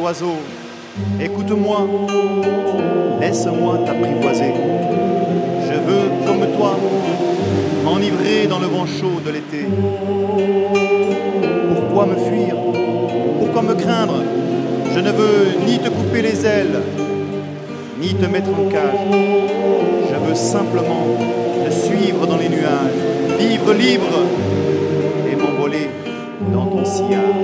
oiseau, écoute-moi, laisse-moi t'apprivoiser. Je veux, comme toi, m'enivrer dans le vent chaud de l'été. Pourquoi me fuir? Pourquoi me craindre? Je ne veux ni te couper les ailes, ni te mettre en cage. Je veux simplement te suivre dans les nuages, vivre libre et m'envoler dans ton sillage.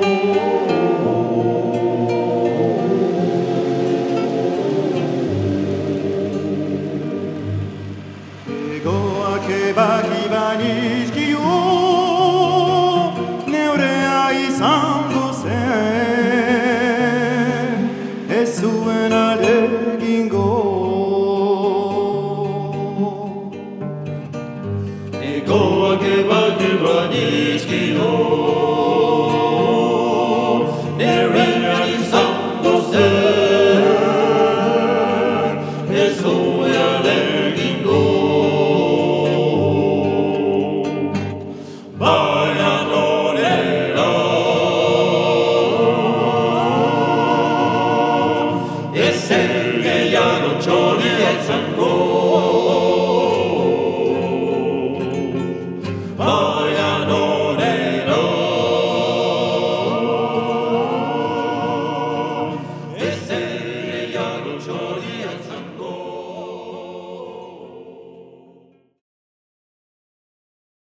Jolly as and go.